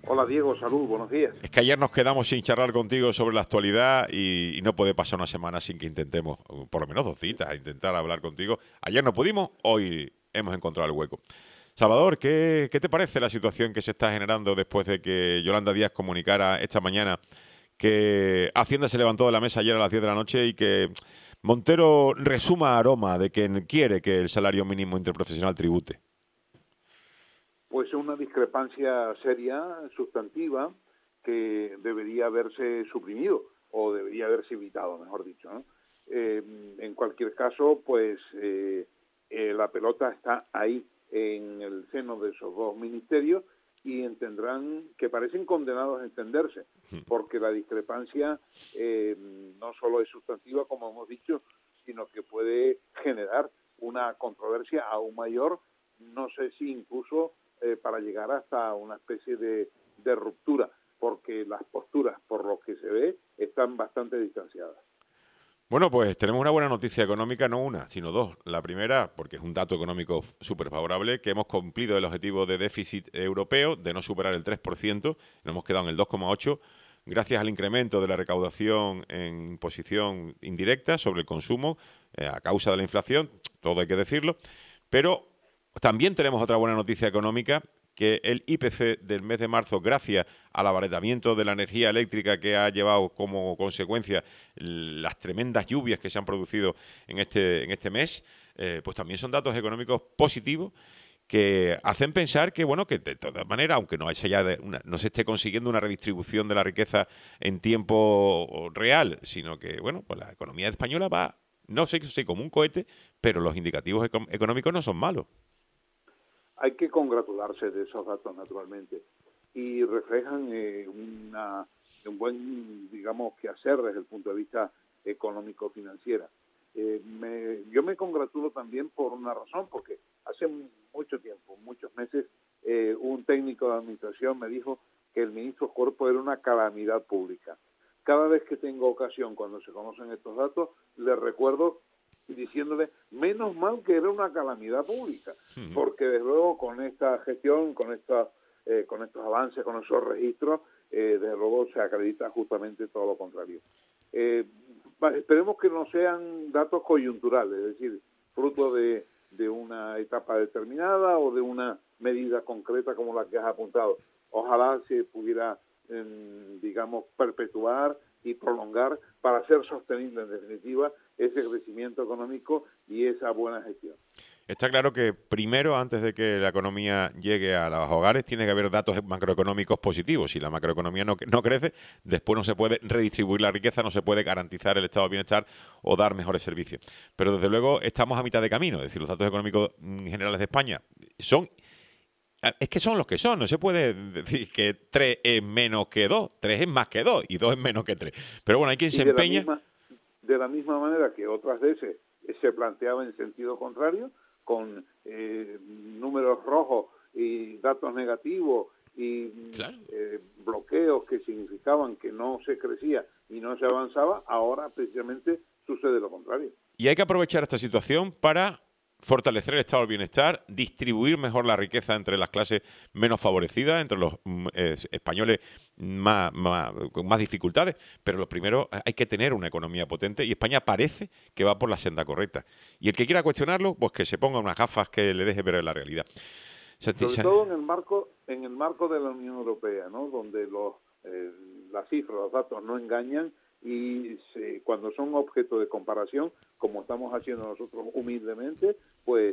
Hola Diego, salud, buenos días. Es que ayer nos quedamos sin charlar contigo sobre la actualidad y no puede pasar una semana sin que intentemos, por lo menos 2 citas, intentar hablar contigo. Ayer no pudimos, hoy hemos encontrado el hueco. Salvador, ¿qué te parece la situación que se está generando después de que Yolanda Díaz comunicara esta mañana que Hacienda se levantó de la mesa ayer a las 10 de la noche y que Montero resuma aroma de que quiere que el salario mínimo interprofesional tribute? Pues es una discrepancia seria, sustantiva, que debería haberse suprimido o debería haberse evitado, mejor dicho, ¿no? En cualquier caso, pues la pelota está ahí en el seno de esos dos ministerios y entenderán que parecen condenados a entenderse, porque la discrepancia no solo es sustantiva, como hemos dicho, sino que puede generar una controversia aún mayor, no sé si incluso para llegar hasta una especie de ruptura, porque las posturas, por lo que se ve, están bastante distanciadas. Bueno, pues tenemos una buena noticia económica, no una, sino dos. La primera, porque es un dato económico súper favorable, que hemos cumplido el objetivo de déficit europeo de no superar el 3%, nos hemos quedado en el 2,8%, gracias al incremento de la recaudación en imposición indirecta sobre el consumo a causa de la inflación, todo hay que decirlo, pero también tenemos otra buena noticia económica, que el IPC del mes de marzo, gracias al abaratamiento de la energía eléctrica que ha llevado como consecuencia las tremendas lluvias que se han producido en este mes, pues también son datos económicos positivos que hacen pensar que, bueno, que de todas maneras, aunque no se esté consiguiendo una redistribución de la riqueza en tiempo real, sino que, bueno, pues la economía española va, no sé si como un cohete, pero los indicativos económicos no son malos. Hay que congratularse de esos datos, naturalmente, y reflejan un buen, digamos, quehacer desde el punto de vista económico-financiera. Yo me congratulo también por una razón, porque hace mucho tiempo, muchos meses, un técnico de administración me dijo que el ministro Corpo era una calamidad pública. Cada vez que tengo ocasión, cuando se conocen estos datos, le recuerdo diciéndole, menos mal que era una calamidad pública, porque desde luego con esta gestión, con estos avances, con esos registros, desde luego se acredita justamente todo lo contrario. Esperemos que no sean datos coyunturales, es decir, fruto de una etapa determinada o de una medida concreta como la que has apuntado. Ojalá se pudiera, digamos, perpetuar y prolongar para ser sostenible, en definitiva, ese crecimiento económico y esa buena gestión. Está claro que primero, antes de que la economía llegue a los hogares, tiene que haber datos macroeconómicos positivos. Si la macroeconomía no crece, después no se puede redistribuir la riqueza, no se puede garantizar el estado de bienestar o dar mejores servicios. Pero desde luego estamos a mitad de camino. Es decir, los datos económicos generales de España es que son los que son. No se puede decir que 3 es menos que 2, 3 es más que 2 y 2 es menos que 3. Pero bueno, hay quien se empeña. De la misma manera que otras veces se planteaba en sentido contrario, con números rojos y datos negativos y Claro. bloqueos que significaban que no se crecía y no se avanzaba, ahora precisamente sucede lo contrario. Y hay que aprovechar esta situación para fortalecer el estado del bienestar, distribuir mejor la riqueza entre las clases menos favorecidas, entre los españoles con más dificultades, pero lo primero hay que tener una economía potente y España parece que va por la senda correcta. Y el que quiera cuestionarlo, pues que se ponga unas gafas que le deje ver la realidad. Sobre todo en el marco de la Unión Europea, ¿no? Donde las cifras, los datos no engañan y cuando son objeto de comparación, como estamos haciendo nosotros humildemente, pues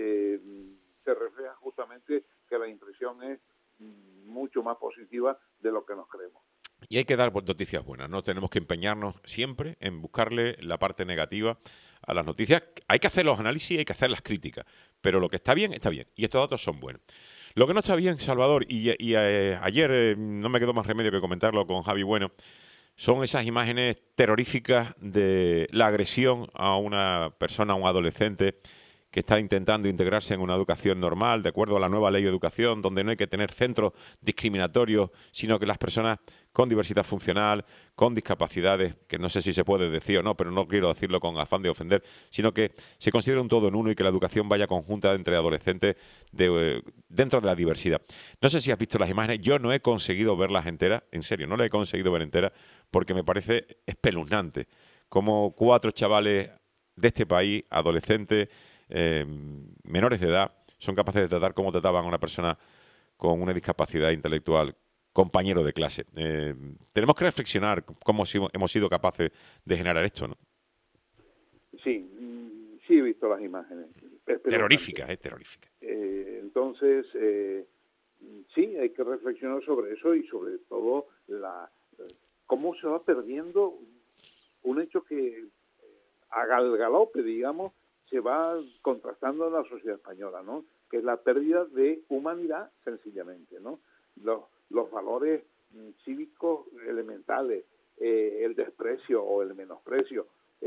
se refleja justamente que la impresión es mucho más positiva de lo que nos creemos. Y hay que dar noticias buenas, ¿no? Tenemos que empeñarnos siempre en buscarle la parte negativa a las noticias. Hay que hacer los análisis, hay que hacer las críticas, pero lo que está bien, y estos datos son buenos. Lo que no está bien, Salvador, ayer no me quedó más remedio que comentarlo con Javi Bueno, son esas imágenes terroríficas de la agresión a una persona, a un adolescente, que está intentando integrarse en una educación normal, de acuerdo a la nueva ley de educación, donde no hay que tener centros discriminatorios, sino que las personas con diversidad funcional, con discapacidades, que no sé si se puede decir o no, pero no quiero decirlo con afán de ofender, sino que se considera un todo en uno y que la educación vaya conjunta entre adolescentes dentro de la diversidad. No sé si has visto las imágenes, yo no he conseguido verlas enteras, en serio, no las he conseguido ver enteras, porque me parece espeluznante como 4 chavales de este país, adolescentes, menores de edad, son capaces de tratar como trataban a una persona con una discapacidad intelectual, compañero de clase. Tenemos que reflexionar cómo hemos sido capaces de generar esto, ¿no? Sí, sí he visto las imágenes. Terroríficas, terroríficas. Entonces, sí, hay que reflexionar sobre eso y sobre todo cómo se va perdiendo un hecho que a galope, digamos, se va contrastando en la sociedad española, ¿no? Que es la pérdida de humanidad, sencillamente, ¿no? Los valores cívicos elementales, el desprecio o el menosprecio,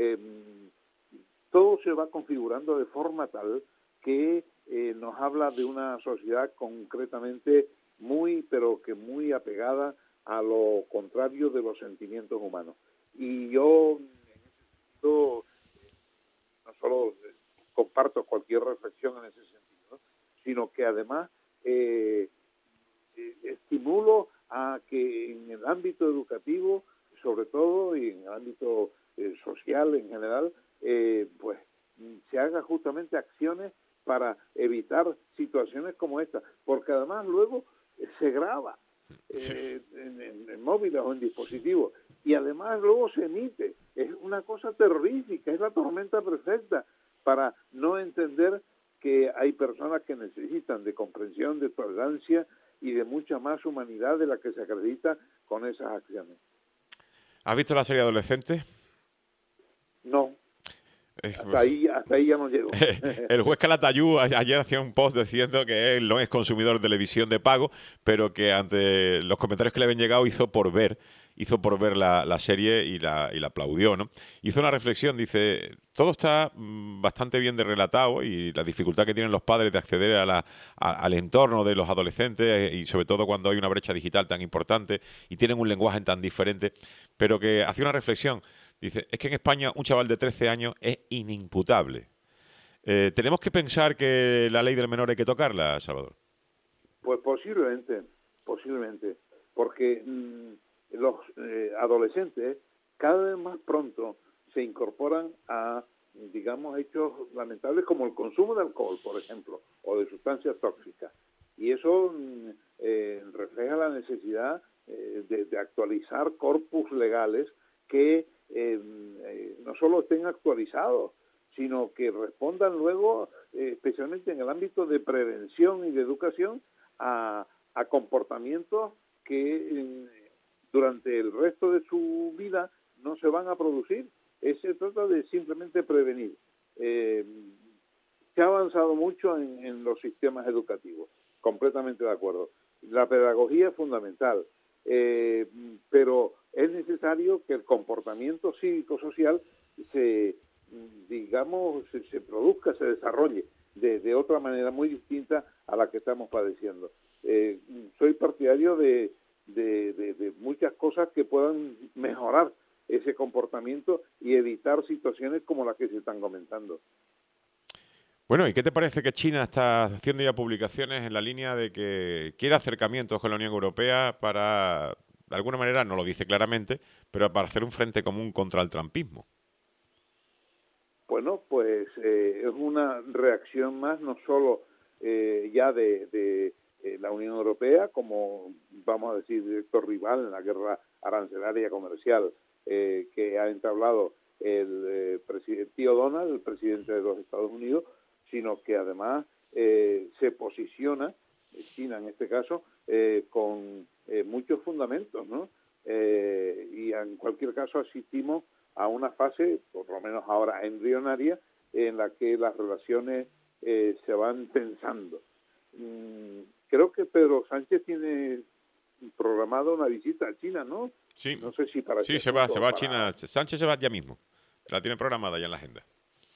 todo se va configurando de forma tal que nos habla de una sociedad concretamente pero que muy apegada a lo contrario de los sentimientos humanos. Y yo, en ese sentido, no solo comparto cualquier reflexión en ese sentido, ¿no? Sino que además estimulo a que en el ámbito educativo, sobre todo, y en el ámbito social en general, pues se hagan justamente acciones para evitar situaciones como esta, porque además luego se graba en móviles o en dispositivos, y además luego se emite. Es una cosa terrorífica, es la tormenta perfecta para no entender que hay personas que necesitan de comprensión, de tolerancia y de mucha más humanidad de la que se acredita con esas acciones. ¿Has visto la serie Adolescente? No. Hasta ahí ya no llego. El juez Calatayud ayer hacía un post diciendo que él no es consumidor de televisión de pago, pero que ante los comentarios que le habían llegado hizo por ver la serie y la aplaudió, ¿no? Hizo una reflexión, dice, todo está bastante bien relatado y la dificultad que tienen los padres de acceder al entorno de los adolescentes y sobre todo cuando hay una brecha digital tan importante y tienen un lenguaje tan diferente, pero que hacía una reflexión. Dice, es que en España un chaval de 13 años es inimputable. ¿Tenemos que pensar que la ley del menor hay que tocarla, Salvador? Pues posiblemente, porque los adolescentes cada vez más pronto se incorporan a, digamos, hechos lamentables como el consumo de alcohol, por ejemplo, o de sustancias tóxicas. Y eso refleja la necesidad de actualizar corpus legales que no solo estén actualizados, sino que respondan luego, especialmente en el ámbito de prevención y de educación, a comportamientos que durante el resto de su vida no se van a producir. Se trata de simplemente prevenir. Se ha avanzado mucho en los sistemas educativos, completamente de acuerdo. La pedagogía es fundamental, pero es necesario que el comportamiento cívico-social se produzca, se desarrolle de otra manera muy distinta a la que estamos padeciendo. Soy partidario de muchas cosas que puedan mejorar ese comportamiento y evitar situaciones como las que se están comentando. Bueno, ¿y qué te parece que China está haciendo ya publicaciones en la línea de que quiere acercamientos con la Unión Europea para, de alguna manera, no lo dice claramente, pero para hacer un frente común contra el trumpismo? Bueno, pues es una reacción más, no solo ya de la Unión Europea, como vamos a decir, directo rival en la guerra arancelaria comercial que ha entablado el tío Donald, el presidente de los Estados Unidos, sino que además se posiciona, China en este caso, con muchos fundamentos, ¿no? Y en cualquier caso asistimos a una fase, por lo menos ahora embrionaria, en la que las relaciones se van tensando. Creo que Pedro Sánchez tiene programado una visita a China, ¿no? Sí, no sé si para sí, se va a China. Sánchez se va ya mismo. La tiene programada ya en la agenda.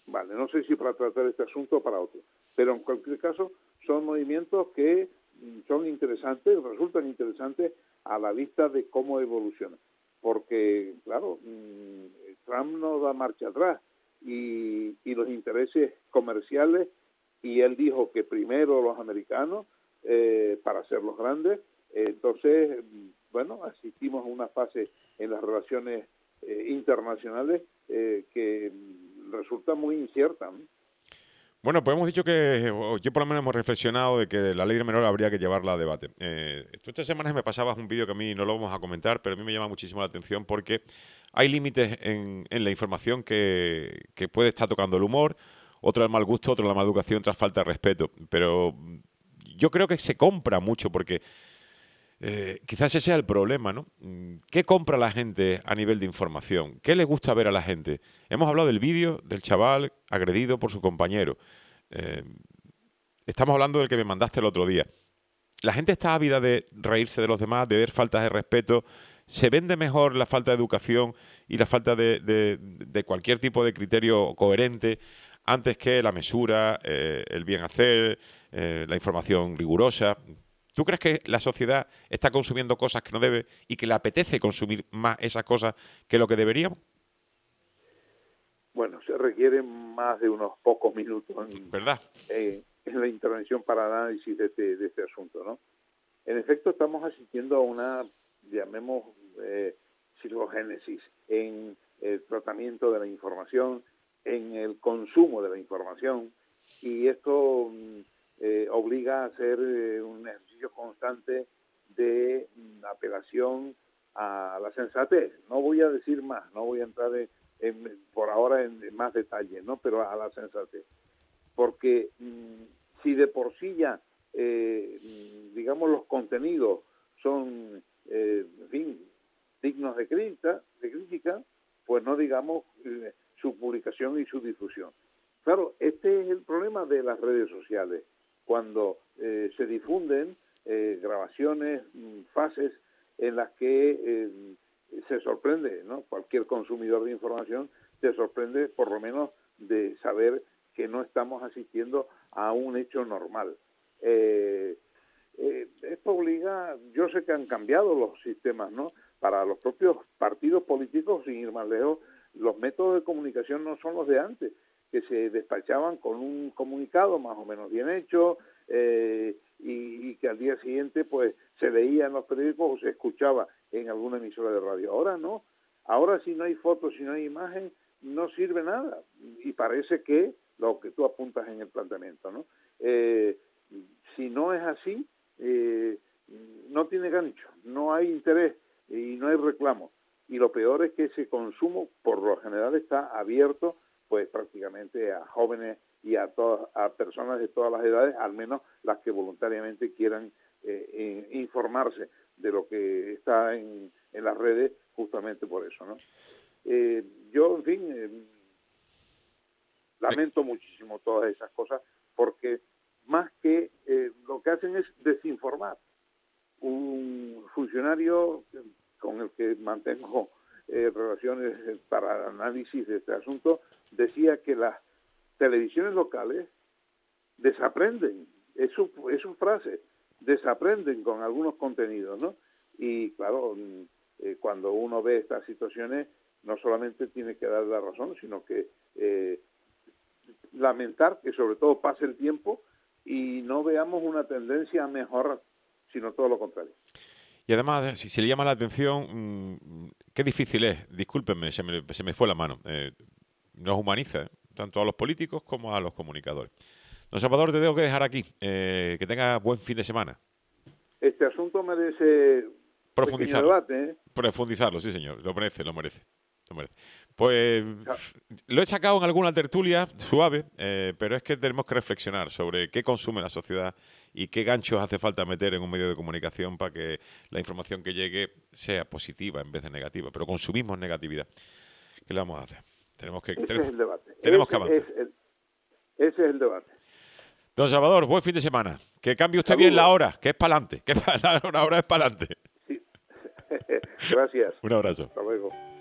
Vale, no sé si para tratar este asunto o para otro, pero en cualquier caso son movimientos que son interesantes, resultan interesantes a la vista de cómo evoluciona, porque claro, Trump no da marcha atrás y los intereses comerciales, y él dijo que primero los americanos para hacerlos grandes, entonces, bueno, asistimos a una fase en las relaciones internacionales que resulta muy incierta, ¿no? Bueno, pues hemos dicho que, o yo por lo menos hemos reflexionado de que la ley del menor habría que llevarla a debate. Tú estas semanas me pasabas un vídeo que a mí no lo vamos a comentar, pero a mí me llama muchísimo la atención porque hay límites en la información que puede estar tocando el humor, otro el mal gusto, otro la mala educación, otra falta de respeto. Pero yo creo que se compra mucho porque quizás ese sea el problema, ¿no? ¿Qué compra la gente a nivel de información? ¿Qué le gusta ver a la gente? Hemos hablado del vídeo del chaval agredido por su compañero. Eh, Estamos hablando del que me mandaste el otro día. La gente está ávida de reírse de los demás, de ver faltas de respeto. Se vende mejor la falta de educación y la falta de cualquier tipo de criterio coherente antes que la mesura, el bien hacer, la información rigurosa. ¿Tú crees que la sociedad está consumiendo cosas que no debe y que le apetece consumir más esas cosas que lo que deberíamos? Bueno, se requieren más de unos pocos minutos ¿Verdad? en la intervención para análisis de este asunto, ¿no? En efecto, estamos asistiendo a una, llamemos, psicogénesis en el tratamiento de la información, en el consumo de la información, y esto obliga a hacer un ejercicio constante de apelación a la sensatez. No voy a decir más, no voy a entrar por ahora en más detalles, ¿no? Pero a la sensatez. Porque si de por sí ya, digamos, los contenidos son, en fin, dignos de crítica, pues no digamos su publicación y su difusión. Claro, este es el problema de las redes sociales. Cuando se difunden grabaciones, fases en las que se sorprende, ¿no? Cualquier consumidor de información se sorprende por lo menos de saber que no estamos asistiendo a un hecho normal. Esto obliga, yo sé que han cambiado los sistemas, ¿no? Para los propios partidos políticos, sin ir más lejos, los métodos de comunicación no son los de antes, que se despachaban con un comunicado más o menos bien hecho y que al día siguiente pues se leía en los periódicos o se escuchaba en alguna emisora de radio. Ahora no, ahora si no hay fotos, si no hay imagen, no sirve nada. Y parece que lo que tú apuntas en el planteamiento, ¿no? Si no es así, no tiene gancho, no hay interés y no hay reclamo. Y lo peor es que ese consumo, por lo general, está abierto pues prácticamente a jóvenes y a personas de todas las edades, al menos las que voluntariamente quieran informarse de lo que está en las redes, justamente por eso, ¿no? Yo, en fin, lamento muchísimo todas esas cosas, porque más que lo que hacen es desinformar. Un funcionario con el que mantengo relaciones para análisis de este asunto decía que las televisiones locales desaprenden, es su frase, desaprenden con algunos contenidos, ¿no? Y claro, cuando uno ve estas situaciones, no solamente tiene que dar la razón, sino que lamentar que sobre todo pase el tiempo y no veamos una tendencia a mejorar, sino todo lo contrario. Y además, si le llama la atención, qué difícil es, discúlpenme, se me fue la mano, nos humaniza, tanto a los políticos como a los comunicadores. Don Salvador, te tengo que dejar aquí, que tenga buen fin de semana. Este asunto merece profundizarlo, debate, ¿eh? Profundizarlo, sí señor, lo merece. Pues lo he sacado en alguna tertulia suave, pero es que tenemos que reflexionar sobre qué consume la sociedad y qué ganchos hace falta meter en un medio de comunicación para que la información que llegue sea positiva en vez de negativa. Pero consumimos negatividad. ¿Qué le vamos a hacer? Ese es el debate. Tenemos que avanzar. Ese es el debate. Don Salvador, buen fin de semana. Que cambie usted Saludos. bien la hora, que es para adelante. Que la hora es para adelante. Sí. Gracias. Un abrazo. Hasta luego.